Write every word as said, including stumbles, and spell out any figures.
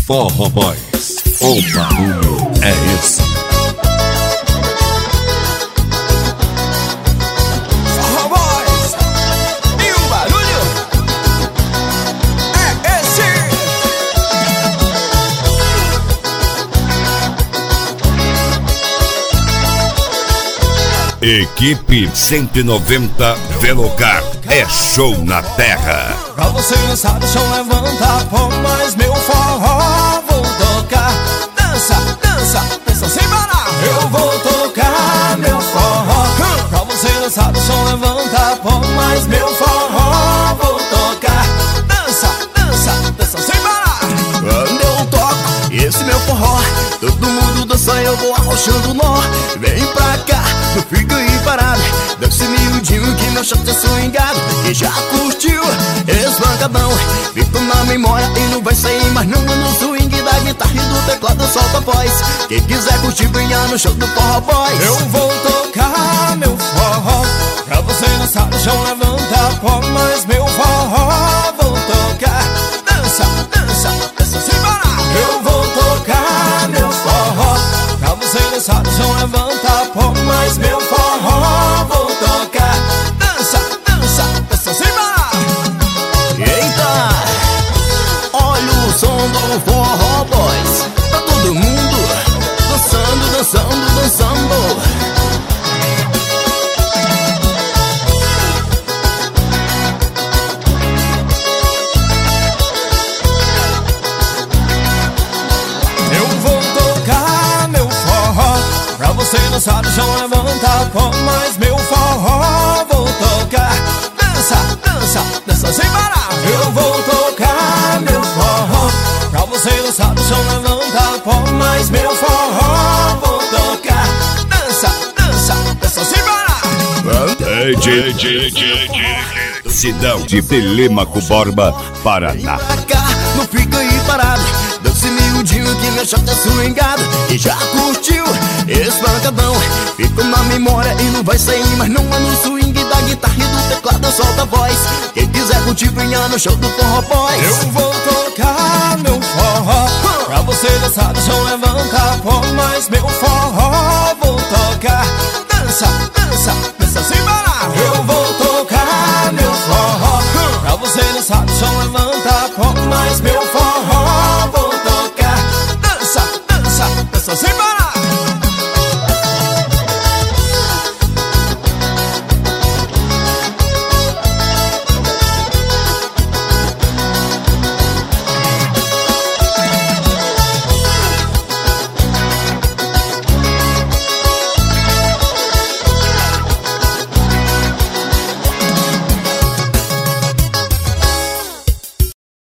Forró Boys, o barulho é esse. Forró Boys, e o barulho é esse. Equipe cento e noventa Velocar, é show na terra. Pra você dançar do chão, levanta, pô, mais meu forró vou tocar. Dança, dança, dança sem parar. Eu vou tocar meu forró. Pra você dançar do chão, levanta, pô, mais meu forró vou tocar. Dança, dança, dança sem parar. Quando eu toco esse meu forró, todo mundo dança, eu vou arrochando nó. Vem pra cá, não fica aí parado. Dance miudinho que meu shot é swingado. E já curtiu esse pancadão, fica na memória e não vai sair mais não. No swing da guitarra e do teclado solta a voz. Quem quiser curtir, venha no show do Forró Boys. Eu vou tocar meu forró. Pra você dançar no chão, levanta, pô, mais meu forró vou tocar. Dança, dança, dança sem parar. Eu vou tocar meu forró. Pra você dançar no chão, levanta, pô, mais meu forró vou tocar. Dança, dança, dança sem parar. Eita! Olha o som do Forró Boys. Tá todo mundo dançando, dançando, dançando. Pra você dançar no chão, levanta, pô, mais meu forró vou tocar. Dança, dança, dança sem parar. Eu vou tocar meu forró. Pra você dançar no chão, levanta, pô, mais meu forró vou tocar. Dança, dança, dança sem parar. D J, D J, Sidão de Telêmaco Borba, Paraná. Vem pra cá, não fica aí parado. Dance miudinho que meu shot é swingado. E já curtiu esse pancadão, fica na memória e não vai sair mais não. É no swing da guitarra e do teclado solta a voz. Quem quiser curtir, venha no show do Forró Boys. Eu vou tocar meu forró. Pra você dançar no chão, levanta, pô, mais meu forró vou tocar. Dança,